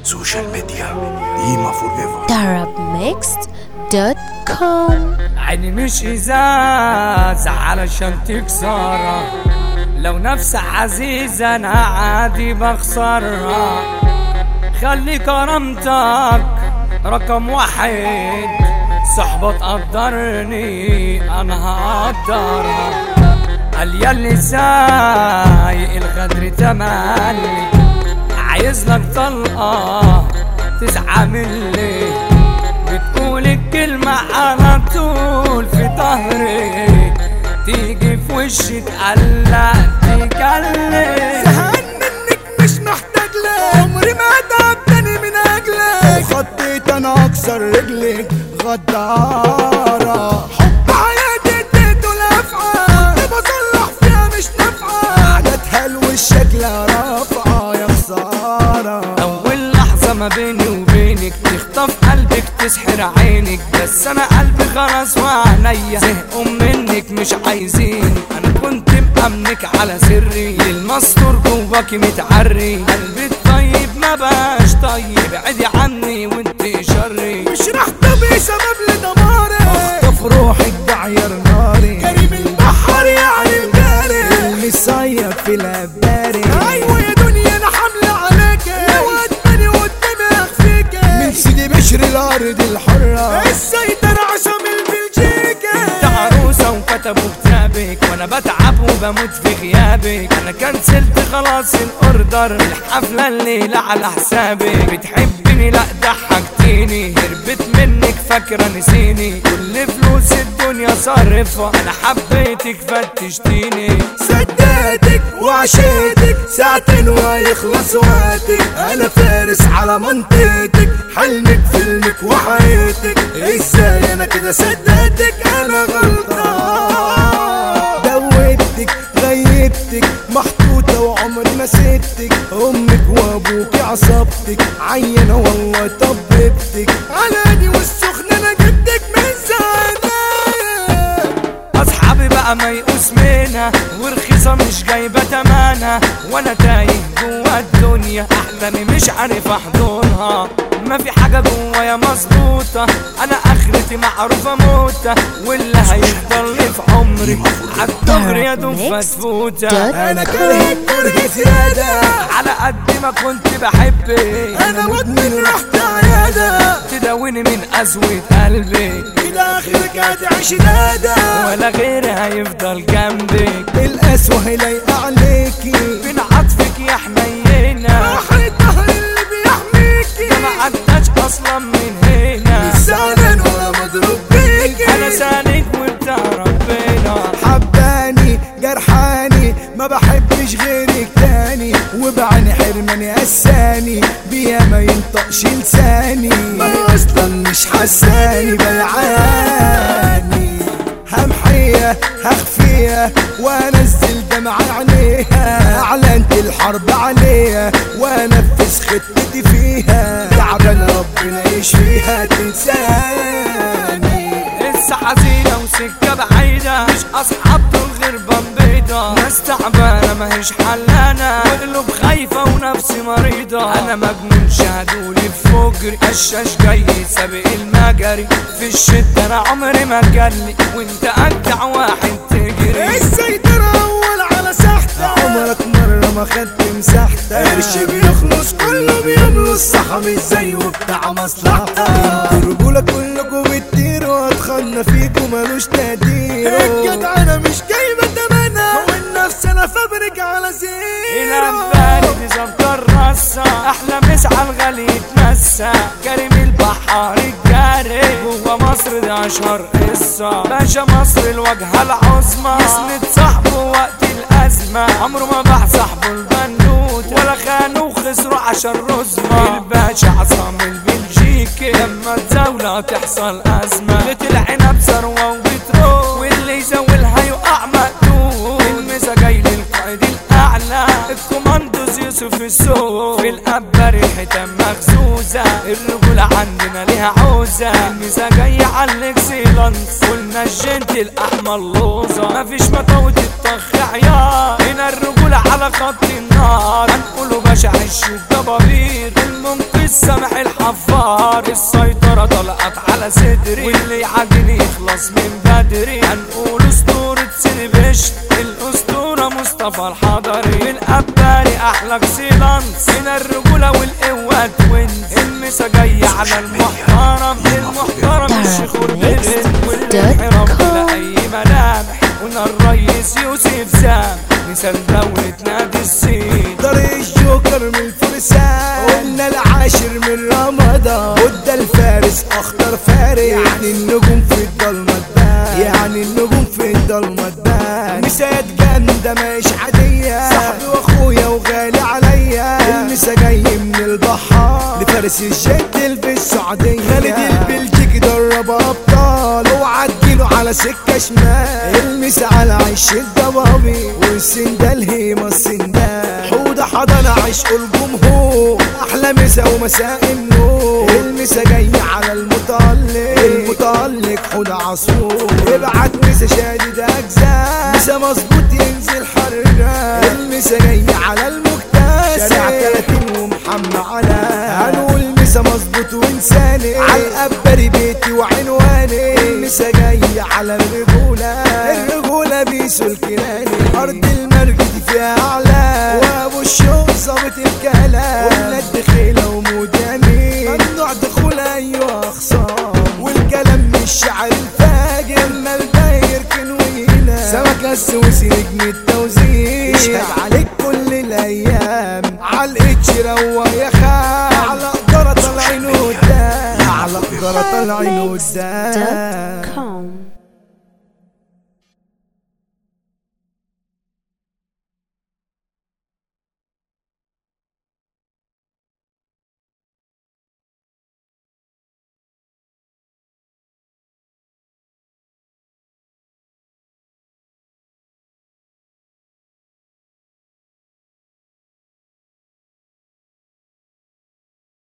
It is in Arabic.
سوشيال ميديا ديما فور ايفر. arabmixed.com. عيني مش ازاز علشان تكسرها، لو نفس عزيزة انا عادي بخسرها. خلي كرامتك رقم واحد، صحبة تقدرني انا هقدرها. قال ياللي سايق الغدر تملي، عايز لك طلقة تسعى مني، بتقول الكلمة على طول في ظهري، تيجي في وشي تقلق تكلم. زهقان منك مش محتاج لك، عمري ما تعبتني من اجلك، خطيت انا اكسر رجلك غدارة. حب حياتي اديته لافعة، كنت بصلح فيها مش نافعة، عادتها الوشك رافعة يا خسارة. أول لحظة ما بيني وبينك تخطف قلبك تسحر عينك، بس أنا قلبي خلاص وعينيا زهقوا منك مش عايزيني. أنا كنت مأمنك على سري، المستور جواكي متعري، قلبي الطيب ما بقاش طيب، ابعدي عني وانت شري. مش راح تبقي سبب لدماري، اخطف روحك بعير ناري، كريم البحر يعني الجاري، اللي صيف في الاباري. ايوه يا دنيا انا حاملة عليكي، لو قدامي قدامي اخفيكي، من سيدي بشر الارض الحرة، السيطرة عشان البلجيكي. انت عروسة وكتبوا كتابك، وانا بتعب وبموت في غيابك. انا كنسلت خلاص الاوردر، الحفلة الليلة على حسابك. بتحبني لا ضحكتيني، هربت منك فاكرة نسيني، كل فلوس الدنيا صرفها، انا حبيتك فتشتيني. صدقتك وعشيتك ساعتين ويخلص وقتك، انا فارس على منطقتك، حلمك فيلمك وحياتك. ازاي انا كده صدقتك؟ انا غلطان، دوبتك غيبتك محطوطة وعمري ما سبتك، امك وابوك عصبتك، عينة والله طببتك، علاني والسخنة انا جبتك من زمان. اصحابي بقى ما يقوس منها، ورخيصة مش جايبة تمانها، وانا تايه جوا الدنيا، احلامي مش عارف احضنها. ما في حاجة جوايا مظبوطة، انا اخرتي معروفة موتة، واللي هيفضل لي في عمري عالدغري يا دوب فتفوتة. انا كرهك كره زيادة، على قد ما كنت بحبك انا مدمن رحت عيادة، تداويني من قسوة قلبي، كده اخرك هتعيش نادى، ولا غيري هيفضل جنبك. القسوة لايقة عليكي، فين عطفك يا حنينة، راح الظهر اللي بيحميكي، ده ما عداش اصلا من هنا، زعلان ولا مضروب بيكي، انا سالك وبتاع ربنا. حباني جرحاني ما بحبش غيرك تاني، وبعني حرماني قساني، بيا ما ينطقش لساني، ما هي اصلا مش حساني بيعاني. همحية هخفيها وانزل دمع عينيها، اعلنت الحرب عليها وانفذ خطتي فيها، تعبان ربنا يشفيها تنساني. لسه حزينة وسكة بعيدة، مش أصحاب دول غير بيضة، ناس تعبانة ماهيش حلانة، وقلوب خايفة ونفسي مريضة. أنا مجنون شهدولي بفجري، قشاش جاي سابق المجري، في الشدة أنا عمري ما جالي، وأنت أجدع واحد تجري. السيطرة أول على ساحتك، عمرك مرة ما خدت مساحتك، قرش بيخلص كله بيملص، صح مش زيه بتاع مصلحتك. انتوا رجولة كلكوا بتطيروا، واتخلى فيكوا ملوش تقدير، الجدع أنا مش جايبة تمنها، والنفس أنا فابرك على زيرو. الأنبال دي ظبطة الرصة، أحلى مسعى الغالي يتمسى، كريم البحار الجاري، جوا مصر ده أشهر قصة، باشا مصر الواجهة العظمى، يسند صاحبه وقت الأزمة، عمره ما باع صاحبه البنوت، ولا خانه وخسره عشان رزمة. الباشا عصام البلجيكي، لما تزاوله تحصل أزمة، بيت العنب ثروة وبتروح، واللي يزولها يقع مقتول. المسا جاي للقائد الأعلى، الكوماندوز يوسف السوق، في الأبر الحتم مغزوزة، الرجولة عندنا ليها عوزة. المسا جاي على الاكسيلانس، قلنا الجنت الأحمر لوزة، مفيش مطاوة الطخ عيار، هنا الرجولة على على خط النار هنقوله باشا عش الدبابير المنقذ سامح الحفار السيطرة طلقت على صدري واللي يعجني يخلص من بدري هنقول اسطورة سيلفشت الاسطورة مصطفى الحضري القباري احلى اكسيلانس هنا الرجولة والقوة توينز المسا جاية على المحترم الشيخ والبلد والانحراف بلا اي ملامح قلنا الريس يوسف سام مثال دولة نادي الصين طريق الجوكر من الفرسان قلنا العاشر من رمضان وده الفارس اخطر فارس يعني النجوم في الضلمة تبان يعني النجوم في الضلمة تبان مسات جامدة مش عادية صاحبي واخويا وغالي عليا المسا جاي من البحار لفارس الجد في السعودية خالد البلجيكي درب ابطال اوعى تجيله على سكة شمال المسا على عيش الضبابي والسندال هيما السندال حوضة حضن عشق الجمهور احلى مسا ومساء النور المسا جاي على المتألق حوضة عصفور ابعت مسا شادد اجزاء مسا مظبوط ينزل حرقة المسا جاي على المكتسب شارع 30 ومحمد على هنقول مسا مظبوط وانساني على القبري بيتي وعنواني المسا جاي على الرجولة بيسو الكناني ارض المرج فيها اعلى وابو الشوق ظابط الكلام وولاد دخيلة وموداني ممنوع دخول ايوه اخصام والكلام مش شعر الفاجر اما الباير كنوينا سمك السوسي نجم التوزيع يشهد عليك كل الايام عالقتش روى يا خال على قدرة طالعين قدام على قدرة طالعين قدام